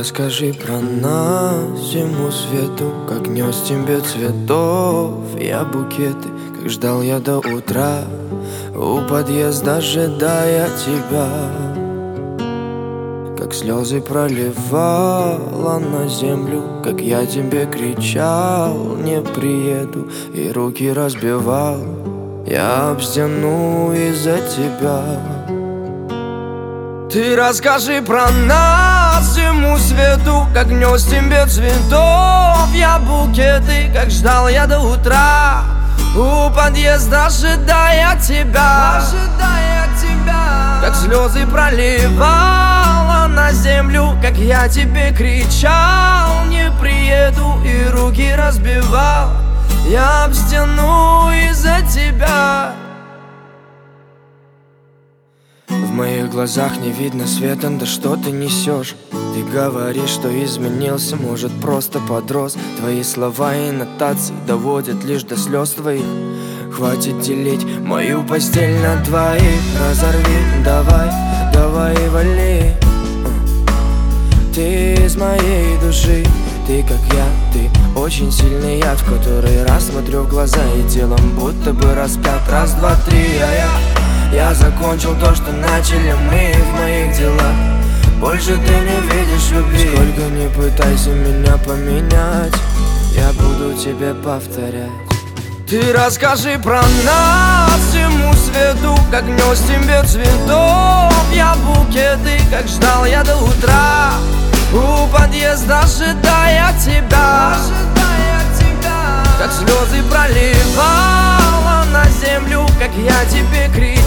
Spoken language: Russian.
расскажи про нас, зиму свету, как нес тебе цветов. Я букеты, как ждал я до утра, у подъезда ожидая тебя. Как слезы проливала на землю, как я тебе кричал: не приеду, и руки разбивал я об стену из-за тебя. Ты расскажи про нас, всему свету, как нес тебе цветов. Я букеты, как ждал я до утра, у подъезда ожидая тебя. Как слезы проливала на землю, как я тебе кричал: не приеду, и руки разбивал я об стену из-за тебя. В моих глазах не видно света, да что ты несешь? Ты говоришь, что изменился, может просто подрос. Твои слова и нотации доводят лишь до слез твоих. Хватит делить мою постель на двоих. Разорви, давай, давай и вали. Ты из моей души, ты как я, ты очень сильный яд, в который раз смотрю в глаза и телом будто бы распят. Раз, два, три, я закончил то, что начали мы в моих делах. Больше ты не видишь любви. Сколько не пытайся меня поменять, я буду тебе повторять. Ты расскажи про нас, всему свету, как нес тебе цветов. Я букеты, как ждал я до утра, у подъезда ожидая тебя. Как слезы проливала на землю, как я тебе кричал: